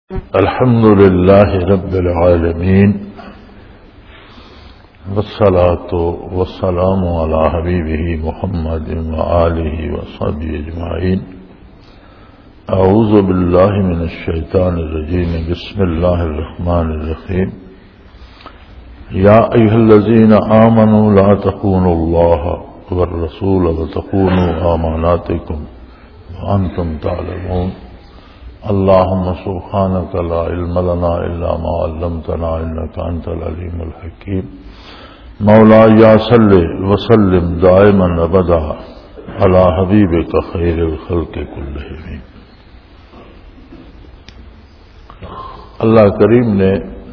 الحمد لله رب العالمين والصلاة والسلام على حبيبه محمد وآله وصحبه أجمعين. أعوذ بالله من الشيطان الرجيم. بسم الله الرحمن الرحيم. يا أيها الذين آمنوا لا تخونوا الله والرسول وتخونوا أماناتكم وأنتم تعلمون. اللهم سبحانك لا علم لنا إلا ما علمتنا إنك أنت العليم الحكيم. مولاي صل وسلم دائما أبدا على حبيبك خير الخلق كلهم. اللہ کریم نے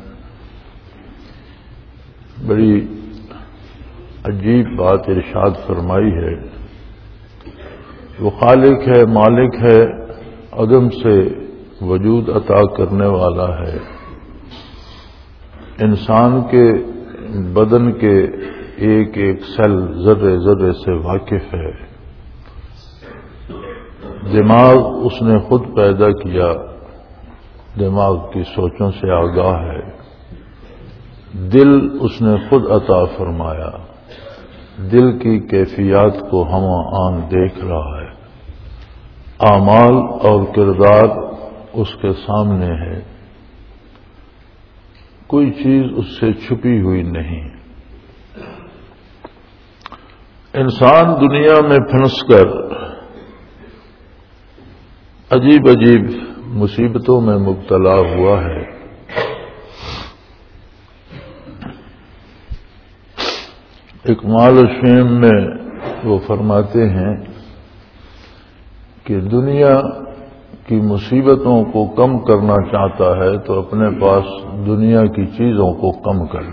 بڑی عجیب بات ارشاد فرمائی ہے. وہ خالق ہے، مالک ہے، عدم سے وجود عطا کرنے والا ہے، انسان کے بدن کے ایک ایک سیل ذرے ذرے سے واقف ہے. دماغ اس نے خود پیدا کیا، دماغ کی سوچوں سے آگاہ ہے. دل اس نے خود عطا فرمایا، دل کی کیفیات کو ہم آن دیکھ رہا ہے. اعمال اور کردار اس کے سامنے ہے، کوئی چیز اس سے چھپی ہوئی نہیں. انسان دنیا میں پھنس کر عجیب عجیب مصیبتوں میں مبتلا ہوا ہے. اکمال الشیم میں وہ فرماتے ہیں کہ دنیا کی مصیبتوں کو کم کرنا چاہتا ہے تو اپنے پاس دنیا کی چیزوں کو کم کر.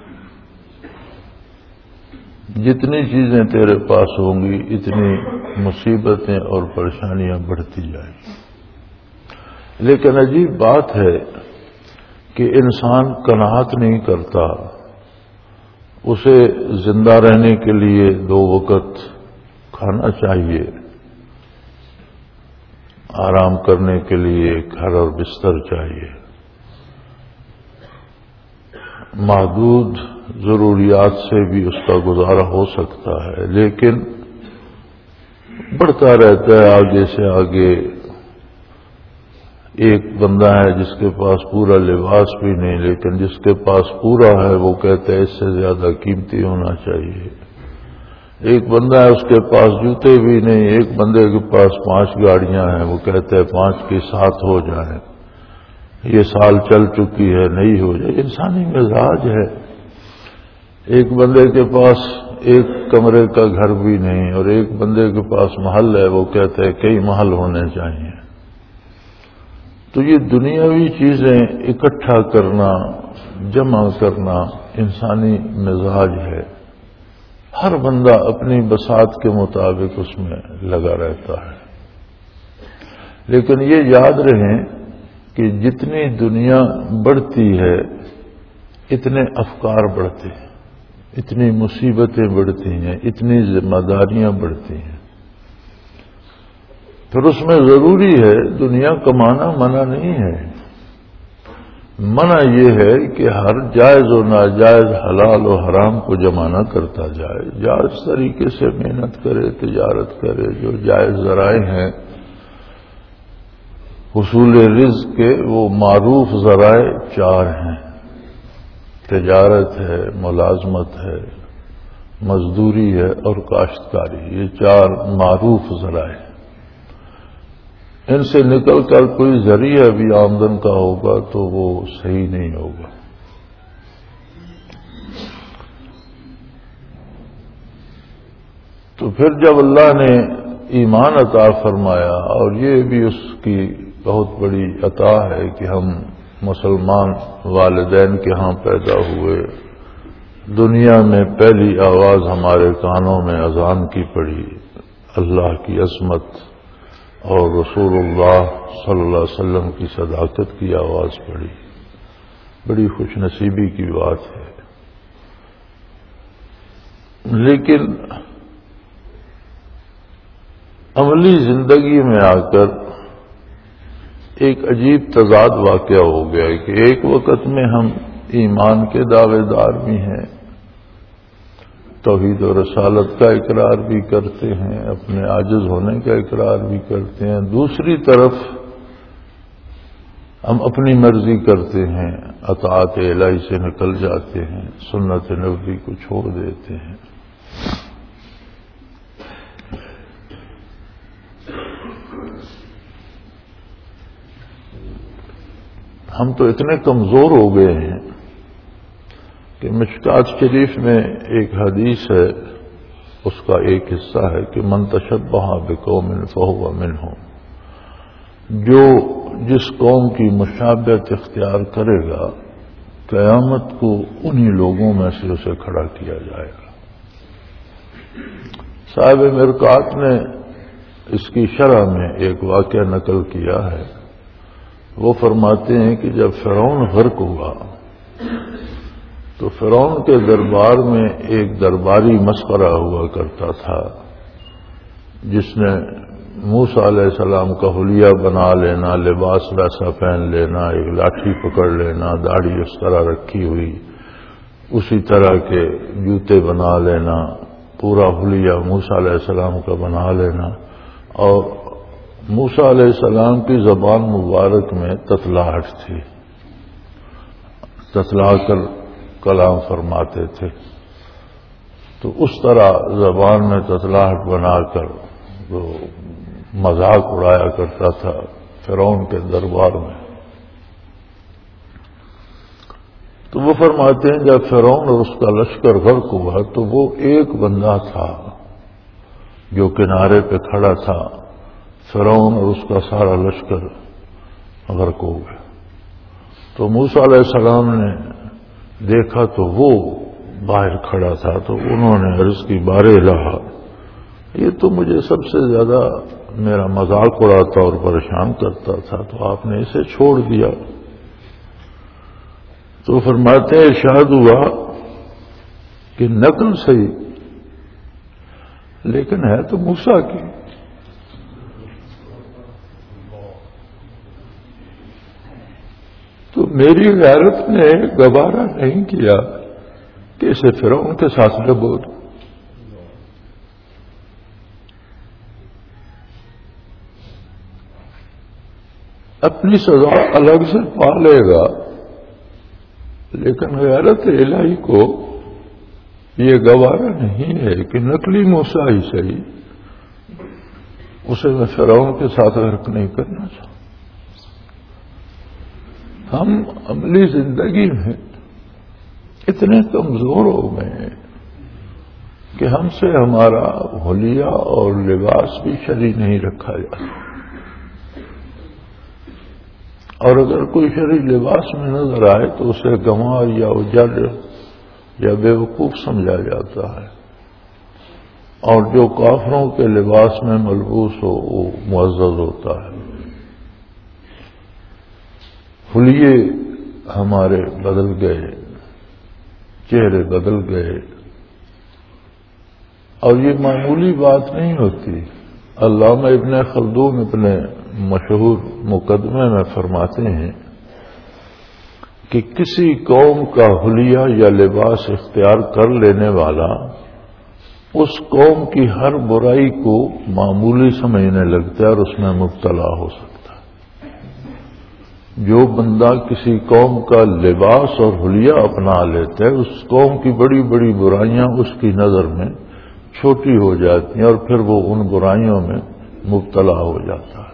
جتنی چیزیں تیرے پاس ہوں گی اتنی مصیبتیں اور پریشانیاں بڑھتی جائیں گی. لیکن عجیب بات ہے کہ انسان قناعت نہیں کرتا. اسے زندہ رہنے کے لیے 2 وقت کھانا چاہیے، آرام کرنے کے لیے گھر اور بستر چاہیے، محدود ضروریات سے بھی اس کا گزارا ہو سکتا ہے. لیکن بڑھتا رہتا ہے آگے سے آگے. ایک بندہ ہے جس کے پاس پورا لباس بھی نہیں، لیکن جس کے پاس پورا ہے وہ کہتا ہے اس سے زیادہ قیمتی ہونا چاہیے. ایک بندہ ہے اس کے پاس جوتے بھی نہیں، ایک بندے کے پاس 5 گاڑیاں ہیں، وہ کہتے ہیں 5 کی 7 ہو جائیں، یہ سال چل چکی ہے نہیں ہو جائے. انسانی مزاج ہے. ایک بندے کے پاس ایک کمرے کا گھر بھی نہیں اور ایک بندے کے پاس محل ہے، وہ کہتے ہیں کئی محل ہونے چاہیے. تو یہ دنیاوی چیزیں اکٹھا کرنا، جمع کرنا انسانی مزاج ہے. ہر بندہ اپنی بساط کے مطابق اس میں لگا رہتا ہے. لیکن یہ یاد رہیں کہ جتنی دنیا بڑھتی ہے اتنے افکار بڑھتے ہیں، اتنی مصیبتیں بڑھتی ہیں، اتنی ذمہ داریاں بڑھتی ہیں. پھر اس میں ضروری ہے دنیا کمانا منع نہیں ہے. منع یہ ہے کہ ہر جائز و ناجائز، حلال و حرام کو جمع نہ کرتا جائے. جائز طریقے سے محنت کرے، تجارت کرے. جو جائز ذرائع ہیں حصول رزق کے، وہ معروف ذرائع 4 ہیں: تجارت ہے، ملازمت ہے، مزدوری ہے اور کاشتکاری. یہ 4 معروف ذرائع. ان سے نکل کر کوئی ذریعہ بھی آمدن کا ہوگا تو وہ صحیح نہیں ہوگا. تو پھر جب اللہ نے ایمان عطا فرمایا، اور یہ بھی اس کی بہت بڑی عطا ہے کہ ہم مسلمان والدین کے ہاں پیدا ہوئے. دنیا میں پہلی آواز ہمارے کانوں میں اذان کی پڑی، اللہ کی عظمت اور رسول اللہ صلی اللہ علیہ وسلم کی صداقت کی آواز پڑی. بڑی خوش نصیبی کی بات ہے. لیکن عملی زندگی میں آ کر ایک عجیب تضاد واقعہ ہو گیا ہے کہ ایک وقت میں ہم ایمان کے دعوے دار بھی ہیں، توحید و رسالت کا اقرار بھی کرتے ہیں، اپنے عاجز ہونے کا اقرار بھی کرتے ہیں، دوسری طرف ہم اپنی مرضی کرتے ہیں، اطاعت الہی سے نکل جاتے ہیں، سنت نبوی کو چھوڑ دیتے ہیں۔ ہم تو اتنے کمزور ہو گئے ہیں کہ مشکات شریف میں ایک حدیث ہے، اس کا ایک حصہ ہے کہ من تشبہ بقوم فہو منہم، جو جس قوم کی مشابہت اختیار کرے گا قیامت کو انہی لوگوں میں سے اسے کھڑا کیا جائے گا۔ صاحب مرقات نے اس کی شرح میں ایک واقعہ نقل کیا ہے۔ وہ فرماتے ہیں کہ جب فرعون غرق ہوا تو فرعون کے دربار میں ایک درباری مسخرہ ہوا کرتا تھا، جس نے موسیٰ علیہ السلام کا حلیہ بنا لینا، لباس ویسا پہن لینا، ایک لاٹھی پکڑ لینا، داڑھی اس طرح رکھی ہوئی، اسی طرح کے جوتے بنا لینا، پورا حلیہ موسیٰ علیہ السلام کا بنا لینا، اور موسیٰ علیہ السلام کی زبان مبارک میں تتلاہٹ تھی، تتلا کر کلام فرماتے تھے، تو اس طرح زبان میں تتلاہٹ بنا کر وہ مذاق اڑایا کرتا تھا فرعون کے دربار میں۔ تو وہ فرماتے ہیں جب فرعون اور اس کا لشکر غرق ہوا تو وہ ایک بندہ تھا جو کنارے پہ کھڑا تھا، فرعون اور اس کا سارا لشکر غرق ہو گیا۔ تو موسیٰ علیہ السلام نے دیکھا تو وہ باہر کھڑا تھا، تو انہوں نے عرض کی بار الہ، یہ تو مجھے سب سے زیادہ میرا مذاق اڑاتا اور پریشان کرتا تھا، تو آپ نے اسے چھوڑ دیا۔ تو فرماتے ہیں ارشاد ہوا کہ نقل صحیح لیکن ہے تو موسیٰ کی۔ تو میری غیرت نے گوارا نہیں کیا کہ اسے فرعون کے ساتھ نہ بول۔ اپنی سزا الگ سے پا لے گا، لیکن غیرت الہی کو یہ گوارا نہیں ہے کہ نقلی موسیٰ ہی صحیح، اسے میں فرعون کے ساتھ غرق نہیں کرنا چاہتا۔ ہم عملی زندگی میں اتنے کمزور ہو گئے ہیں کہ ہم سے ہمارا حلیہ اور لباس بھی شرعی نہیں رکھا جاتا، اور اگر کوئی شرعی لباس میں نظر آئے تو اسے گنوار یا اجڑ یا بے وقوف سمجھا جاتا ہے، اور جو کافروں کے لباس میں ملبوس ہو وہ معزز ہوتا ہے۔ حلیے ہمارے بدل گئے، چہرے بدل گئے، اور یہ معمولی بات نہیں ہوتی۔ علامہ ابن خلدون اپنے مشہور مقدمے میں فرماتے ہیں کہ کسی قوم کا حلیہ یا لباس اختیار کر لینے والا اس قوم کی ہر برائی کو معمولی سمجھنے لگتا ہے اور اس میں مبتلا ہو سکتا ہے۔ جو بندہ کسی قوم کا لباس اور حلیہ اپنا لیتا ہے، اس قوم کی بڑی بڑی برائیاں اس کی نظر میں چھوٹی ہو جاتی ہیں اور پھر وہ ان برائیوں میں مبتلا ہو جاتا ہے۔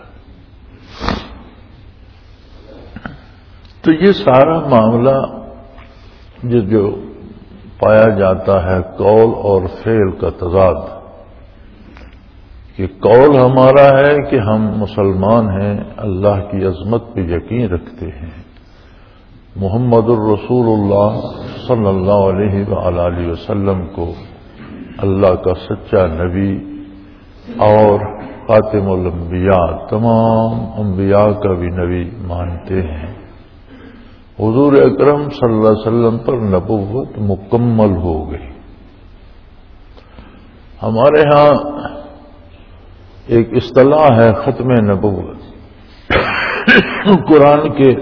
تو یہ سارا معاملہ جو پایا جاتا ہے قول اور فعل کا تضاد، کہ قول ہمارا ہے کہ ہم مسلمان ہیں، اللہ کی عظمت پہ یقین رکھتے ہیں، محمد الرسول اللہ صلی اللہ علیہ وآلہ وسلم کو اللہ کا سچا نبی اور خاتم الانبیاء، تمام انبیاء کا بھی نبی مانتے ہیں۔ حضور اکرم صلی اللہ علیہ وسلم پر نبوت مکمل ہو گئی۔ ہمارے ہاں ایک اصطلاح ہے ختم نبوت۔ قرآن کے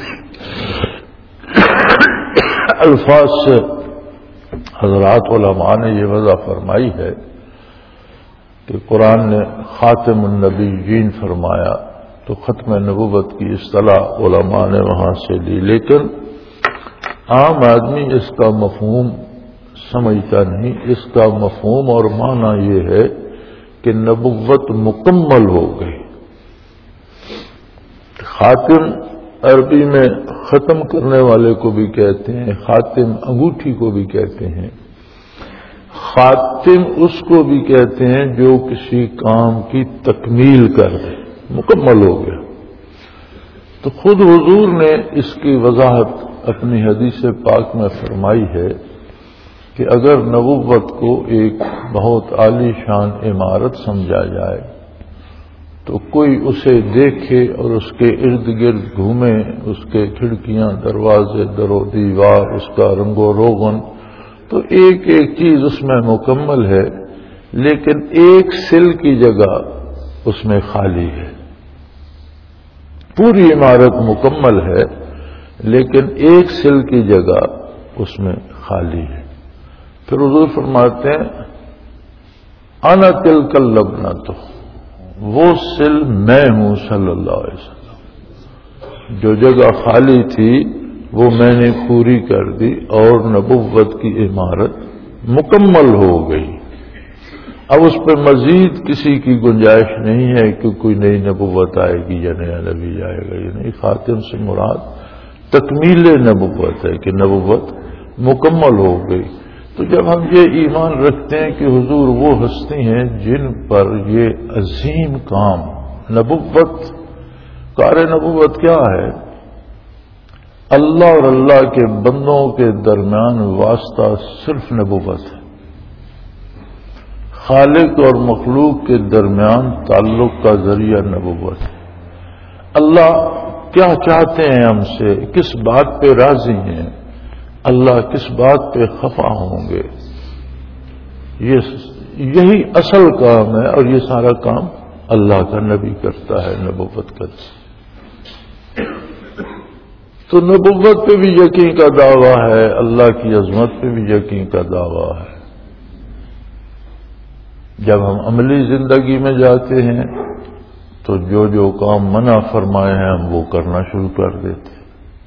الفاظ سے حضرات علماء نے یہ وضع فرمائی ہے کہ قرآن نے خاتم النبیین فرمایا تو ختم نبوت کی اصطلاح علماء نے وہاں سے لی، لیکن عام آدمی اس کا مفہوم سمجھتا نہیں۔ اس کا مفہوم اور معنی یہ ہے کہ نبوت مکمل ہو گئی۔ خاتم عربی میں ختم کرنے والے کو بھی کہتے ہیں، خاتم انگوٹھی کو بھی کہتے ہیں، خاتم اس کو بھی کہتے ہیں جو کسی کام کی تکمیل کر دے، مکمل ہو گیا۔ تو خود حضور نے اس کی وضاحت اپنی حدیث پاک میں فرمائی ہے کہ اگر نبوت کو ایک بہت عالی شان عمارت سمجھا جائے تو کوئی اسے دیکھے اور اس کے ارد گرد گھومے، اس کے کھڑکیاں، دروازے، در و دیوار، اس کا رنگ و روغن، تو ایک ایک چیز اس میں مکمل ہے، لیکن ایک سل کی جگہ اس میں خالی ہے۔ پوری عمارت مکمل ہے لیکن ایک سل کی جگہ اس میں خالی ہے۔ پھر حضور فرماتے ہیں انا تلک اللبنۃ، وہ سل میں ہوں صلی اللہ علیہ وسلم، جو جگہ خالی تھی وہ میں نے پوری کر دی اور نبوت کی عمارت مکمل ہو گئی۔ اب اس پہ مزید کسی کی گنجائش نہیں ہے کہ کوئی نئی نبوت آئے گی یا نیا نبی آئے گا، یہ نہیں۔ خاتم سے مراد تکمیل نبوت ہے کہ نبوت مکمل ہو گئی۔ تو جب ہم یہ ایمان رکھتے ہیں کہ حضور وہ ہستی ہیں جن پر یہ عظیم کام نبوت، کار نبوت کیا ہے؟ اللہ اور اللہ کے بندوں کے درمیان واسطہ صرف نبوت ہے، خالق اور مخلوق کے درمیان تعلق کا ذریعہ نبوت ہے۔ اللہ کیا چاہتے ہیں ہم سے، کس بات پہ راضی ہیں، اللہ کس بات پہ خفا ہوں گے، یہی اصل کام ہے، اور یہ سارا کام اللہ کا نبی کرتا ہے، نبوت کرتا ہے۔ تو نبوت پہ بھی یقین کا دعویٰ ہے، اللہ کی عظمت پہ بھی یقین کا دعویٰ ہے۔ جب ہم عملی زندگی میں جاتے ہیں تو جو جو کام منع فرمائے ہیں ہم وہ کرنا شروع کر دیتے ہیں۔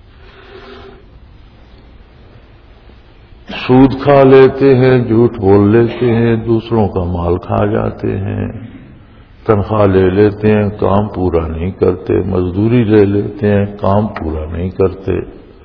سود کھا لیتے ہیں، جھوٹ بول لیتے ہیں، دوسروں کا مال کھا جاتے ہیں، تنخواہ لے لیتے ہیں، کام پورا نہیں کرتے، مزدوری لے لیتے ہیں، کام پورا نہیں کرتے،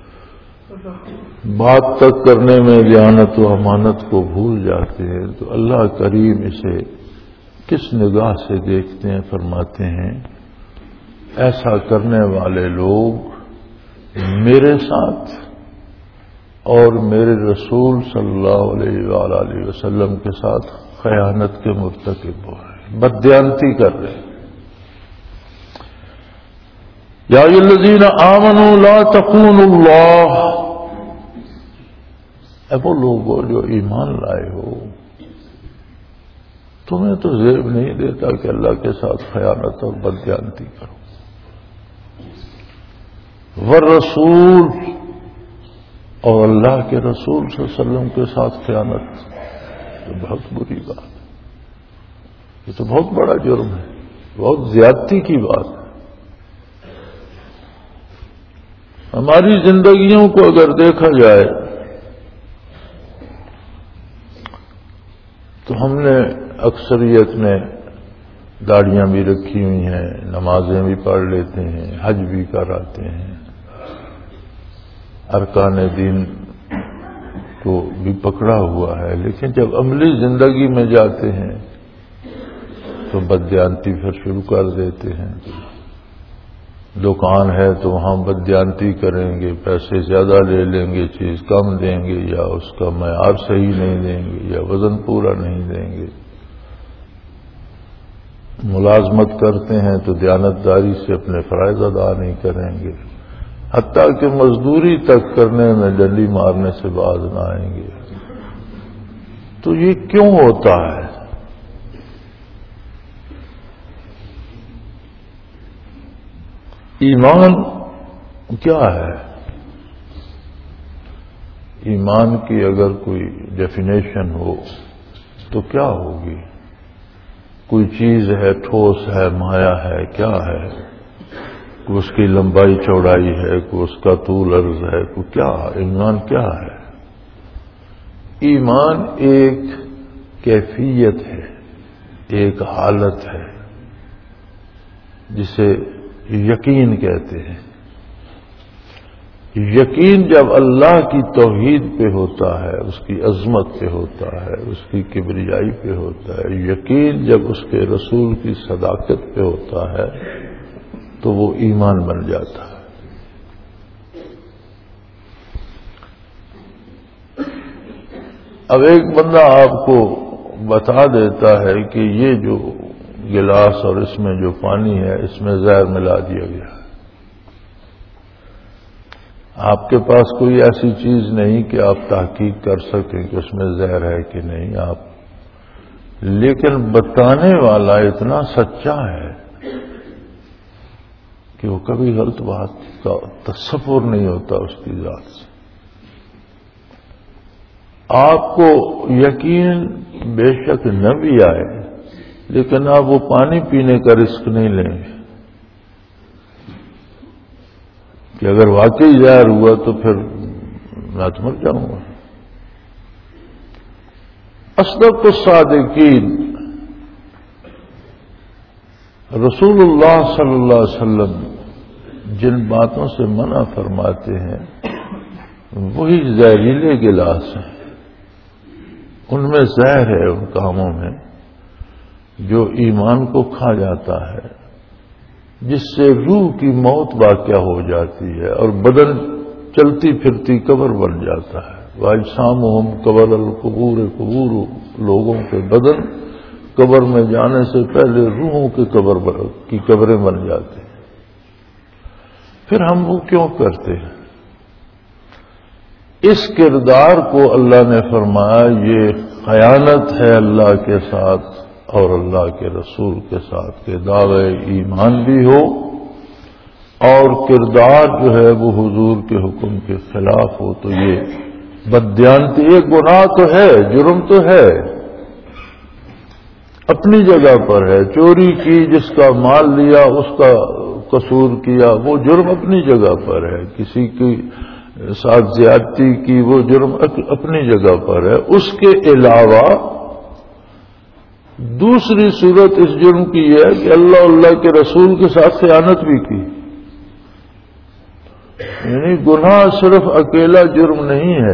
بات تک کرنے میں دیانت و امانت کو بھول جاتے ہیں۔ تو اللہ کریم اسے کس نگاہ سے دیکھتے ہیں؟ فرماتے ہیں ایسا کرنے والے لوگ میرے ساتھ اور میرے رسول صلی اللہ علیہ وآلہ وسلم کے ساتھ خیانت کے مرتکب ہو رہے ہیں، بددیانتی کر رہے ہیں۔ یا ایھا الذین آمنوا لا تخونوا اللہ، اے وہ لوگوں جو ایمان لائے ہو، تمہیں تو زیب نہیں دیتا کہ اللہ کے ساتھ خیانت اور بددیانتی کرو۔ والرسول، اور اللہ کے رسول صلی اللہ علیہ وسلم کے ساتھ خیانت، تو بہت بری بات ہے، یہ تو بہت بڑا جرم ہے، بہت زیادتی کی بات ہے۔ ہماری زندگیوں کو اگر دیکھا جائے تو ہم نے اکثریت نے داڑیاں بھی رکھی ہوئی ہیں، نمازیں بھی پڑھ لیتے ہیں، حج بھی کراتے ہیں، ارکان دین کو بھی پکڑا ہوا ہے، لیکن جب عملی زندگی میں جاتے ہیں تو بددیانتی پھر شروع کر دیتے ہیں۔ دکان ہے تو وہاں بددیانتی کریں گے، پیسے زیادہ لے لیں گے، چیز کم دیں گے، یا اس کا معیار صحیح نہیں دیں گے، یا وزن پورا نہیں دیں گے۔ ملازمت کرتے ہیں تو دیانتداری سے اپنے فرائض ادا نہیں کریں گے، حتیٰ کہ مزدوری تک کرنے میں ڈنڈی مارنے سے باز نہ آئیں گے۔ تو یہ کیوں ہوتا ہے؟ ایمان کیا ہے؟ ایمان کی اگر کوئی ڈیفینیشن ہو تو کیا ہوگی؟ کوئی چیز ہے، ٹھوس ہے، مایا ہے، کیا ہے؟ کوئی اس کی لمبائی چوڑائی ہے، کوئی اس کا طول عرض ہے، کوئی کیا؟ ایمان کیا ہے؟ ایمان ایک کیفیت ہے، ایک حالت ہے جسے یقین کہتے ہیں۔ یقین جب اللہ کی توحید پہ ہوتا ہے، اس کی عظمت پہ ہوتا ہے، اس کی کبریائی پہ ہوتا ہے، یقین جب اس کے رسول کی صداقت پہ ہوتا ہے تو وہ ایمان بن جاتا ہے۔ اب ایک بندہ آپ کو بتا دیتا ہے کہ یہ جو گلاس اور اس میں جو پانی ہے اس میں زہر ملا دیا گیا ہے، آپ کے پاس کوئی ایسی چیز نہیں کہ آپ تحقیق کر سکیں کہ اس میں زہر ہے کہ نہیں، آپ لیکن بتانے والا اتنا سچا ہے کہ وہ کبھی غلط بات کا تصور نہیں ہوتا اس کی ذات سے۔ آپ کو یقین بے شک نہ بھی آئے لیکن آپ وہ پانی پینے کا رسک نہیں لیں گے کہ اگر واقعی زہر ہوا تو پھر میں تو مر جاؤں گا۔ اصدق الصادقین رسول اللہ صلی اللہ علیہ وسلم جن باتوں سے منع فرماتے ہیں وہی زہریلے گلاس ہیں، ان میں زہر ہے، ان کاموں میں جو ایمان کو کھا جاتا ہے، جس سے روح کی موت واقع ہو جاتی ہے اور بدن چلتی پھرتی قبر بن جاتا ہے۔ وَأَجْسَامُهُمْ قَبْرَ الْقُبُورِ قبور لوگوں کے بدن قبر میں جانے سے پہلے روحوں کی قبریں بن جاتے ہیں۔ پھر ہم وہ کیوں کرتے ہیں؟ اس کردار کو اللہ نے فرمایا یہ خیانت ہے اللہ کے ساتھ اور اللہ کے رسول کے ساتھ کہ دعوے ایمان بھی ہو اور کردار جو ہے وہ حضور کے حکم کے خلاف ہو، تو یہ بددیانتی، ایک گناہ تو ہے، جرم تو ہے، اپنی جگہ پر ہے۔ چوری کی، جس کا مال لیا اس کا قصور کیا، وہ جرم اپنی جگہ پر ہے۔ کسی کی ساتھ زیادتی کی، وہ جرم اپنی جگہ پر ہے۔ اس کے علاوہ دوسری صورت اس جرم کی ہے کہ اللہ کے رسول کے ساتھ خیانت بھی کی۔ یعنی گناہ صرف اکیلا جرم نہیں ہے،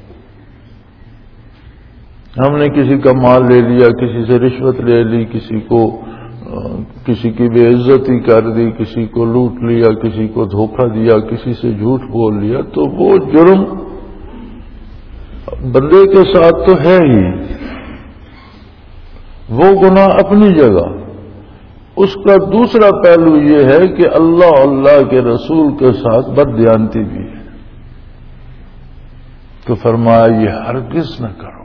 ہم نے کسی کا مال لے لیا، کسی سے رشوت لے لی، کسی کی بے عزتی کر دی، کسی کو لوٹ لیا، کسی کو دھوکہ دیا، کسی سے جھوٹ بول لیا، تو وہ جرم بندے کے ساتھ تو ہے ہی، وہ گناہ اپنی جگہ۔ اس کا دوسرا پہلو یہ ہے کہ اللہ کے رسول کے ساتھ بددیانتی بھی ہے، تو فرمایا یہ ہرگز نہ کرو۔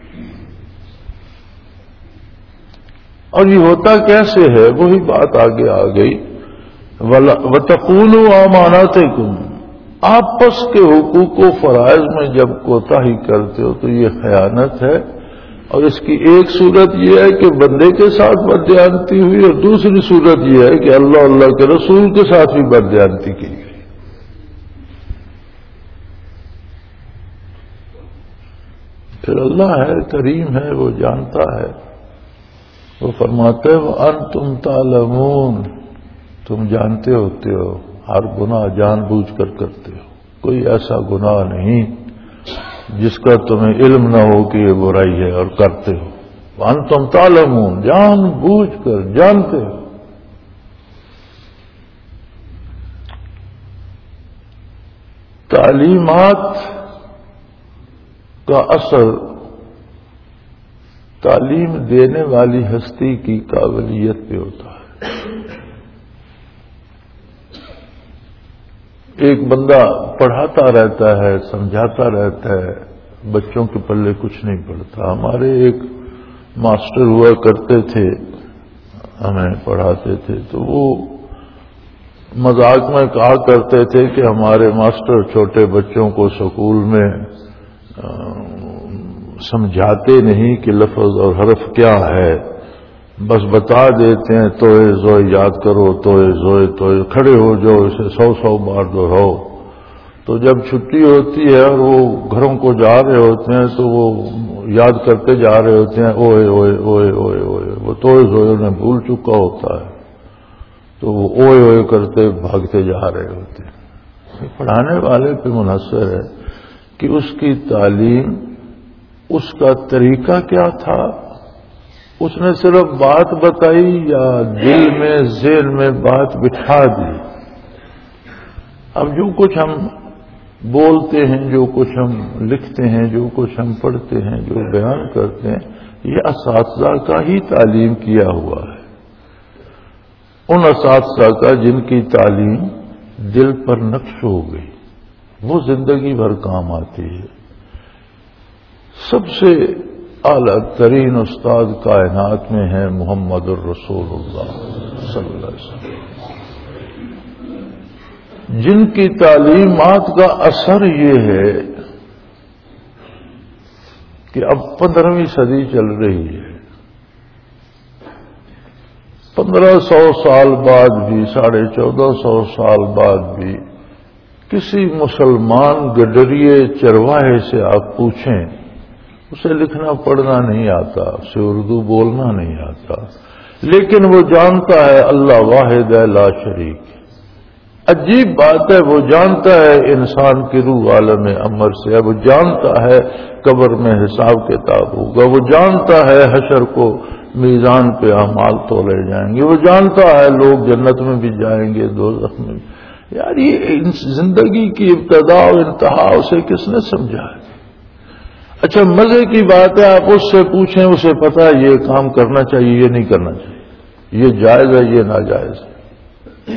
اور یہ ہوتا کیسے ہے؟ وہی بات آگے آ گئی، وَتَقُولُوا أَمَانَاتِكُمْ، آپس کے حقوق و فرائض میں جب کوتاہی کرتے ہو تو یہ خیانت ہے۔ اور اس کی ایک صورت یہ ہے کہ بندے کے ساتھ بددیانتی ہوئی، اور دوسری صورت یہ ہے کہ اللہ کے رسول کے ساتھ بھی بددیانتی کی گئی۔ پھر اللہ ہے، کریم ہے، وہ جانتا ہے، وہ فرماتے ہیں وَأَنْتُمْ تَعْلَمُونَ، تم جانتے ہوتے ہو، ہر گناہ جان بوجھ کر کرتے ہو، کوئی ایسا گناہ نہیں جس کا تمہیں علم نہ ہو کہ یہ برائی ہے اور کرتے ہو۔ وَأَنْتُمْ تَعْلَمُونَ، جان بوجھ کر جانتے ہو۔ تعلیمات کا اثر تعلیم دینے والی ہستی کی قابلیت پہ ہوتا ہے۔ ایک بندہ پڑھاتا رہتا ہے، سمجھاتا رہتا ہے، بچوں کے پلے کچھ نہیں پڑتا۔ ہمارے ایک ماسٹر ہوا کرتے تھے، ہمیں پڑھاتے تھے، تو وہ مذاق میں کہا کرتے تھے کہ ہمارے ماسٹر چھوٹے بچوں کو سکول میں سمجھاتے نہیں کہ لفظ اور حرف کیا ہے، بس بتا دیتے ہیں توئے زوئے یاد کرو، توئے زوئے توئے، کھڑے ہو جاؤ، اسے 100 بار دہراؤ۔ تو جب چھٹی ہوتی ہے اور وہ گھروں کو جا رہے ہوتے ہیں تو وہ یاد کرتے جا رہے ہوتے ہیں اوئے اوئے اوئے اوئے اوئے، وہ توئے زوئے انہیں بھول چکا ہوتا ہے تو وہ اوئے اوئے کرتے بھاگتے جا رہے ہوتے ہیں۔ پڑھانے والے پہ منحصر ہے کہ اس کی تعلیم، اس کا طریقہ کیا تھا، اس نے صرف بات بتائی یا دل میں ذہن میں بات بٹھا دی۔ اب جو کچھ ہم بولتے ہیں، جو کچھ ہم لکھتے ہیں، جو کچھ ہم پڑھتے ہیں، جو بیان کرتے ہیں، یہ اساتذہ کا ہی تعلیم کیا ہوا ہے، ان اساتذہ کا جن کی تعلیم دل پر نقش ہو گئی، وہ زندگی بھر کام آتی ہے۔ سب سے اعلیٰ ترین استاد کائنات میں ہیں محمد الرسول اللہ صلی اللہ علیہ وسلم، جن کی تعلیمات کا اثر یہ ہے کہ اب 15ویں صدی چل رہی ہے، 1500 سال بعد بھی، 1450 سال بعد بھی کسی مسلمان گڈریے چرواہے سے آپ پوچھیں، اسے لکھنا پڑھنا نہیں آتا، اسے اردو بولنا نہیں آتا، لیکن وہ جانتا ہے اللہ واحد ہے لا شریک۔ عجیب بات ہے، وہ جانتا ہے انسان کی روح عالم امر سے ہے، وہ جانتا ہے قبر میں حساب کتاب ہوگا، وہ جانتا ہے حشر کو میزان پہ اعمال تولے جائیں گے، وہ جانتا ہے لوگ جنت میں بھی جائیں گے، دوزخ میں بھی۔ یار یہ زندگی کی ابتدا اور انتہا اسے کس نے سمجھا ہے؟ اچھا مزے کی بات ہے، آپ اس سے پوچھیں، اسے پتا ہے یہ کام کرنا چاہیے، یہ نہیں کرنا چاہیے، یہ جائز ہے، یہ ناجائز ہے۔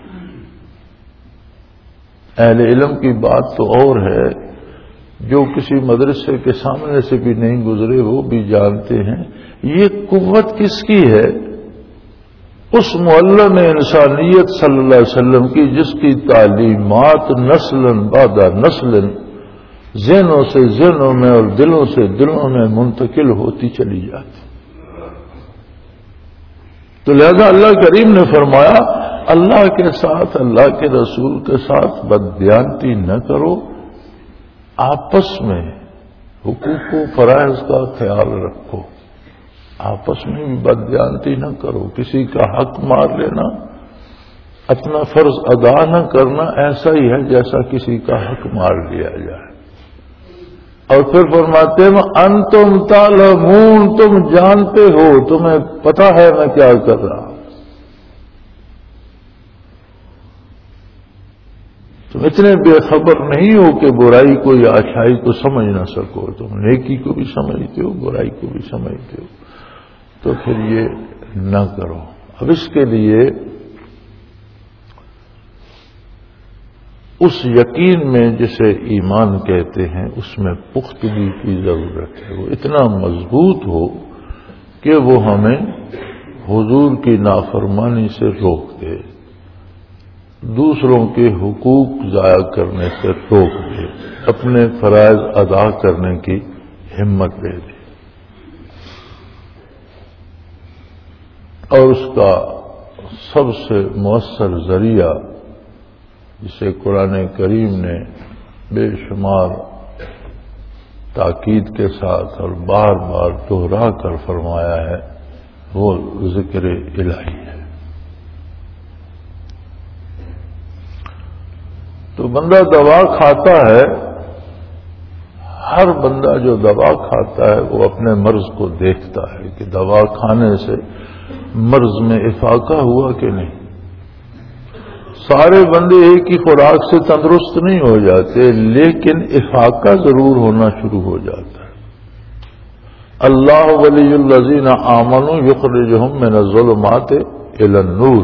اہل علم کی بات تو اور ہے، جو کسی مدرسے کے سامنے سے بھی نہیں گزرے وہ بھی جانتے ہیں یہ قوت کس کی ہے، اس معلم انسانیت صلی اللہ علیہ وسلم کی، جس کی تعلیمات نسلاً بعد نسلاً ذہنوں سے ذہنوں میں اور دلوں سے دلوں میں منتقل ہوتی چلی جاتی۔ تو لہذا اللہ کریم نے فرمایا اللہ کے ساتھ، اللہ کے رسول کے ساتھ بددیانتی نہ کرو، آپس میں حقوق و فرائض کا خیال رکھو، آپس میں بھی بددیانتی نہ کرو، کسی کا حق مار لینا، اپنا فرض ادا نہ کرنا ایسا ہی ہے جیسا کسی کا حق مار لیا جائے۔ اور پھر فرماتے ہیں انتم تعلمون، تم جانتے ہو، تمہیں پتا ہے میں کیا کر رہا ہوں، تم اتنے بے خبر نہیں ہو کہ برائی کو یا اچھائی کو سمجھ نہ سکو، تم نیکی کو بھی سمجھتے ہو، برائی کو بھی سمجھتے ہو، تو پھر یہ نہ کرو۔ اب اس کے لیے اس یقین میں جسے ایمان کہتے ہیں اس میں پختگی کی ضرورت ہے، وہ اتنا مضبوط ہو کہ وہ ہمیں حضور کی نافرمانی سے روک دے، دوسروں کے حقوق ضائع کرنے سے روک دے، اپنے فرائض ادا کرنے کی ہمت دے دے۔ اور اس کا سب سے مؤثر ذریعہ جسے قرآن کریم نے بے شمار تاکید کے ساتھ اور بار بار دہرا کر فرمایا ہے، وہ ذکر الہی ہے۔ تو بندہ دوا کھاتا ہے، ہر بندہ جو دوا کھاتا ہے وہ اپنے مرض کو دیکھتا ہے کہ دوا کھانے سے مرض میں افاقہ ہوا کہ نہیں۔ سارے بندے ایک ہی خوراک سے تندرست نہیں ہو جاتے، لیکن افاقہ ضرور ہونا شروع ہو جاتا ہے۔ اللہ ولی الذین آمنوا یخرجہم من الظلمات الی النور،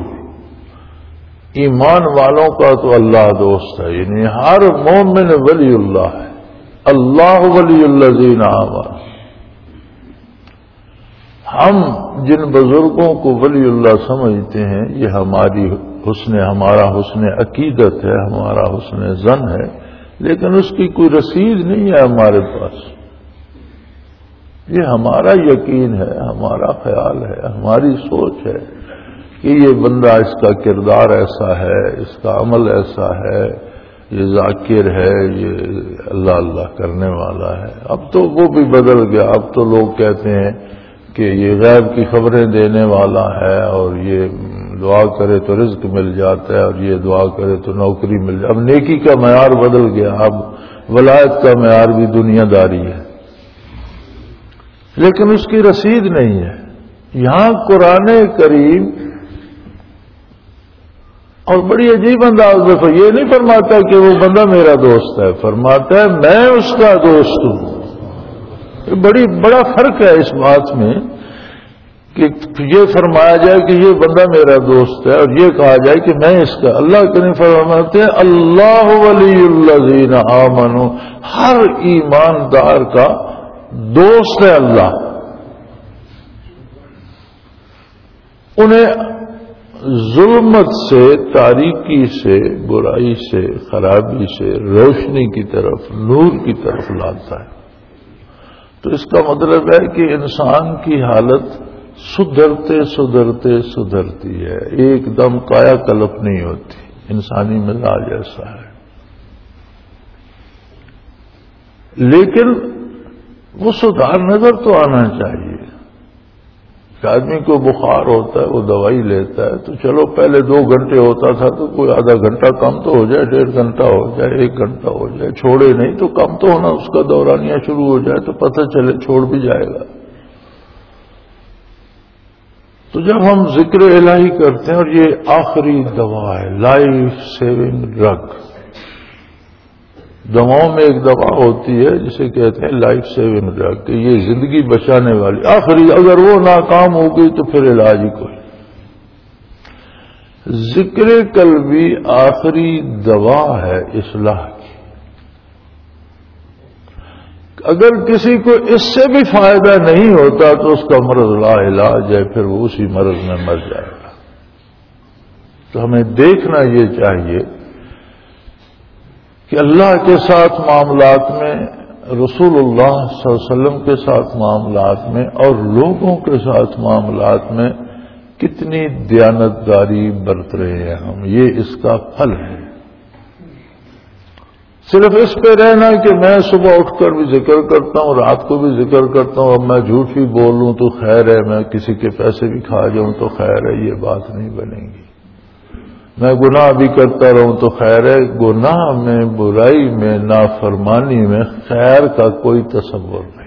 ایمان والوں کا تو اللہ دوست ہے، یعنی ہر مومن ولی اللہ ہے۔ اللہ ولی الذین آمنوا، ہم جن بزرگوں کو ولی اللہ سمجھتے ہیں یہ ہماری ہمارا حسن عقیدت ہے، ہمارا حسن ظن ہے، لیکن اس کی کوئی رسید نہیں ہے ہمارے پاس۔ یہ ہمارا یقین ہے، ہمارا خیال ہے، ہماری سوچ ہے کہ یہ بندہ، اس کا کردار ایسا ہے، اس کا عمل ایسا ہے، یہ ذاکر ہے، یہ اللہ اللہ کرنے والا ہے۔ اب تو وہ بھی بدل گیا، اب تو لوگ کہتے ہیں کہ یہ غیب کی خبریں دینے والا ہے، اور یہ دعا کرے تو رزق مل جاتا ہے، اور یہ دعا کرے تو نوکری مل جاتی ہے۔ اب نیکی کا معیار بدل گیا، اب ولایت کا معیار بھی دنیا داری ہے، لیکن اس کی رسید نہیں ہے۔ یہاں قرآن کریم اور بڑی عجیب انداز دیکھو، یہ نہیں فرماتا کہ وہ بندہ میرا دوست ہے، فرماتا ہے میں اس کا دوست ہوں۔ بڑا فرق ہے اس بات میں کہ یہ فرمایا جائے کہ یہ بندہ میرا دوست ہے، اور یہ کہا جائے کہ میں اس کا۔ اللہ کے نہیں فرماتے ہیں اللہ ولی الذین آمنوا، ہر ایماندار کا دوست ہے اللہ۔ انہیں ظلمت سے، تاریکی سے، برائی سے، خرابی سے روشنی کی طرف، نور کی طرف لاتا ہے۔ تو اس کا مطلب ہے کہ انسان کی حالت سدھرتے سدھرتے سدھرتی ہے، ایک دم کایا کلپ نہیں ہوتی۔ انسانی مزاج ایسا ہے، لیکن وہ سدھار نظر تو آنا چاہیے۔ آدمی کو بخار ہوتا ہے، وہ دوائی لیتا ہے، تو چلو پہلے 2 گھنٹے ہوتا تھا تو کوئی آدھا گھنٹہ کم تو ہو جائے، 1.5 گھنٹہ ہو جائے، 1 گھنٹہ ہو جائے، چھوڑے نہیں تو کم تو ہونا، اس کا دورانیہ شروع ہو جائے تو پتہ چلے چھوڑ بھی جائے گا۔ تو جب ہم ذکر الہی کرتے ہیں، اور یہ آخری دوا ہے، لائف سیونگ ڈرگ۔ دواؤں میں ایک دوا ہوتی ہے جسے کہتے ہیں لائف سیونگ ڈرگ، کہ یہ زندگی بچانے والی آخری، اگر وہ ناکام ہو گئی تو پھر علاج ہی کوئی۔ ذکر قلبی آخری دوا ہے اصلاح کی۔ اگر کسی کو اس سے بھی فائدہ نہیں ہوتا تو اس کا مرض لا علاج ہے، پھر وہ اسی مرض میں مر جائے گا۔ تو ہمیں دیکھنا یہ چاہیے کہ اللہ کے ساتھ معاملات میں، رسول اللہ صلی اللہ علیہ وسلم کے ساتھ معاملات میں، اور لوگوں کے ساتھ معاملات میں کتنی دیانتداری برت رہے ہیں ہم، یہ اس کا پھل ہے۔ صرف اس پہ رہنا کہ میں صبح اٹھ کر بھی ذکر کرتا ہوں، رات کو بھی ذکر کرتا ہوں، اب میں جھوٹ بھی بول لوں تو خیر ہے، میں کسی کے پیسے بھی کھا جاؤں تو خیر ہے، یہ بات نہیں بنے گی۔ میں گناہ بھی کرتا رہوں تو خیر ہے، گناہ میں، برائی میں، نافرمانی میں خیر کا کوئی تصور نہیں۔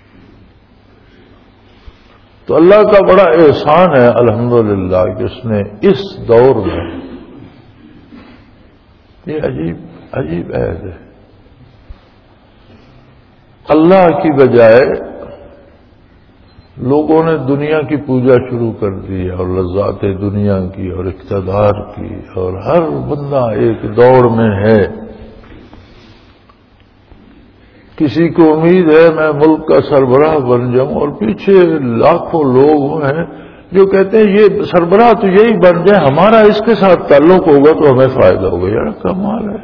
تو اللہ کا بڑا احسان ہے الحمدللہ کہ اس نے اس دور میں، یہ عجیب عہد ہے، اللہ کی بجائے لوگوں نے دنیا کی پوجا شروع کر دی اور لذات دنیا کی اور اقتدار کی، اور ہر بندہ ایک دوڑ میں ہے۔ کسی کو امید ہے میں ملک کا سربراہ بن جاؤں، اور پیچھے لاکھوں لوگ ہیں جو کہتے ہیں یہ سربراہ تو یہی بن جائے، ہمارا اس کے ساتھ تعلق ہوگا تو ہمیں فائدہ ہوگا۔ یار کمال ہے،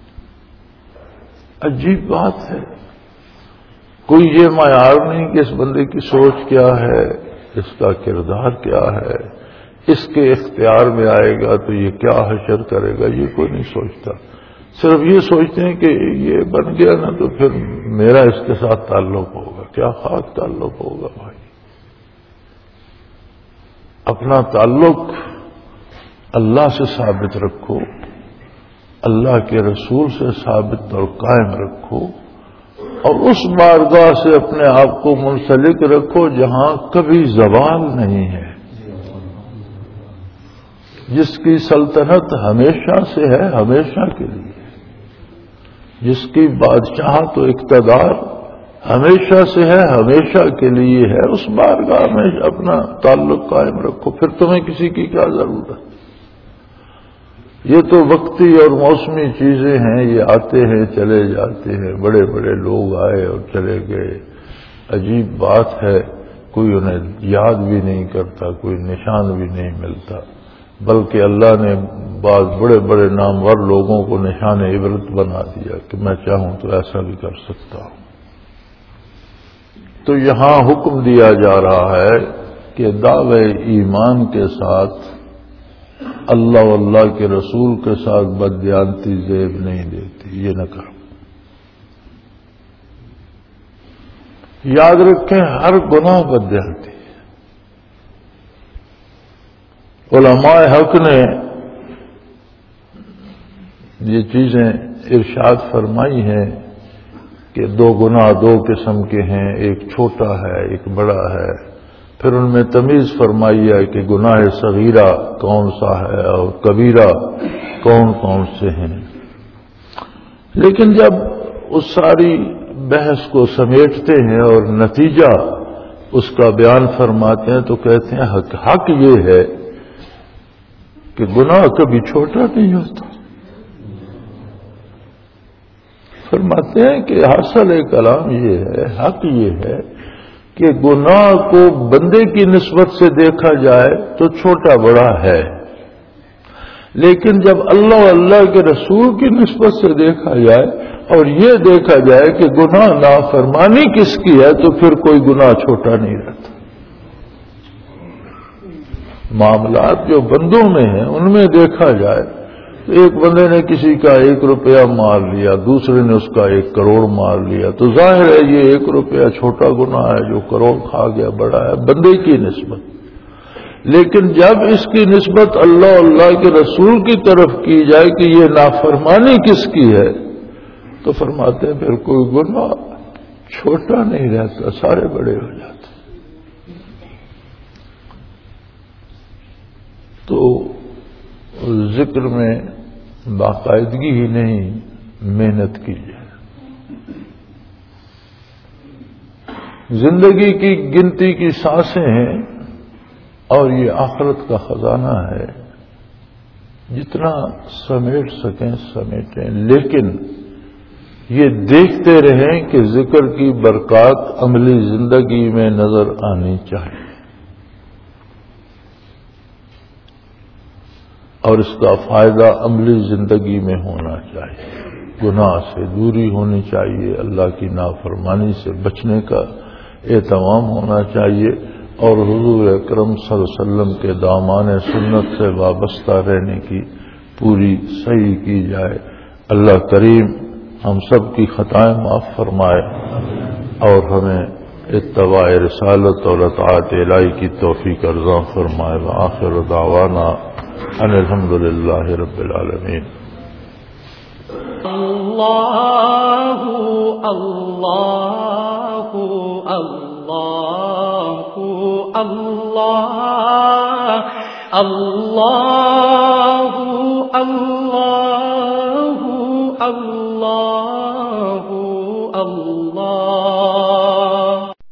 عجیب بات ہے۔ کوئی یہ معیار نہیں کہ اس بندے کی سوچ کیا ہے، اس کا کردار کیا ہے، اس کے اختیار میں آئے گا تو یہ کیا حشر کرے گا، یہ کوئی نہیں سوچتا۔ صرف یہ سوچتے ہیں کہ یہ بن گیا نا تو پھر میرا اس کے ساتھ تعلق ہوگا۔ کیا خاص تعلق ہوگا بھائی؟ اپنا تعلق اللہ سے ثابت رکھو، اللہ کے رسول سے ثابت اور قائم رکھو، اور اس بارگاہ سے اپنے آپ کو منسلک رکھو جہاں کبھی زوال نہیں ہے، جس کی سلطنت ہمیشہ سے ہے، ہمیشہ کے لیے، جس کی بادشاہت و اقتدار ہمیشہ سے ہے، ہمیشہ کے لیے ہے، اس بارگاہ میں اپنا تعلق قائم رکھو، پھر تمہیں کسی کی کیا ضرورت۔ یہ تو وقتی اور موسمی چیزیں ہیں، یہ آتے ہیں چلے جاتے ہیں، بڑے بڑے لوگ آئے اور چلے گئے، عجیب بات ہے، کوئی انہیں یاد بھی نہیں کرتا، کوئی نشان بھی نہیں ملتا۔ بلکہ اللہ نے بعض بڑے بڑے نامور لوگوں کو نشان عبرت بنا دیا کہ میں چاہوں تو ایسا بھی کر سکتا ہوں۔ تو یہاں حکم دیا جا رہا ہے کہ دعوے ایمان کے ساتھ اللہ و اللہ کے رسول کے ساتھ بددیانتی زیب نہیں دیتی، یہ نہ کرو۔ یاد رکھیں ہر گناہ بددیانتی ہے۔ علماء حق نے یہ چیزیں ارشاد فرمائی ہیں کہ دو گناہ دو قسم کے ہیں، ایک چھوٹا ہے ایک بڑا ہے، پھر ان میں تمیز فرمائی ہے کہ گناہ صغیرہ کون سا ہے اور کبیرہ کون کون سے ہیں۔ لیکن جب اس ساری بحث کو سمیٹتے ہیں اور نتیجہ اس کا بیان فرماتے ہیں تو کہتے ہیں حق یہ ہے کہ گناہ کبھی چھوٹا نہیں ہوتا۔ فرماتے ہیں کہ حاصل کلام یہ ہے، حق یہ ہے کہ گناہ کو بندے کی نسبت سے دیکھا جائے تو چھوٹا بڑا ہے، لیکن جب اللہ و اللہ کے رسول کی نسبت سے دیکھا جائے اور یہ دیکھا جائے کہ گناہ نافرمانی کس کی ہے تو پھر کوئی گناہ چھوٹا نہیں رہتا۔ معاملات جو بندوں میں ہیں ان میں دیکھا جائے تو ایک بندے نے کسی کا 1 روپیہ مار لیا، دوسرے نے اس کا 1 کروڑ مار لیا، تو ظاہر ہے یہ 1 روپیہ چھوٹا گناہ ہے، جو کروڑ کھا گیا بڑا ہے بندے کی نسبت۔ لیکن جب اس کی نسبت اللہ اللہ کے رسول کی طرف کی جائے کہ یہ نافرمانی کس کی ہے تو فرماتے ہیں پھر کوئی گناہ چھوٹا نہیں رہتا، سارے بڑے ہو جاتے۔ تو ذکر میں باقاعدگی ہی نہیں، محنت کیجیے۔ زندگی کی گنتی کی سانسیں ہیں اور یہ آخرت کا خزانہ ہے، جتنا سمیٹ سکیں سمیٹیں، لیکن یہ دیکھتے رہیں کہ ذکر کی برکات عملی زندگی میں نظر آنی چاہیے اور اس کا فائدہ عملی زندگی میں ہونا چاہیے۔ گناہ سے دوری ہونی چاہیے، اللہ کی نافرمانی سے بچنے کا اہتمام ہونا چاہیے اور حضور اکرم صلی اللہ علیہ وسلم کے دامان سنت سے وابستہ رہنے کی پوری صحیح کی جائے۔ اللہ کریم ہم سب کی خطائیں معاف فرمائے اور ہمیں اتباع رسالت اور اطاعت الہی کی توفیق عطا فرمائے۔ وآخر دعوانا ان الحمدللہ رب العالمین۔ اللہ اللہ اللہ اللہ اللہ اللہ اللہ اللہ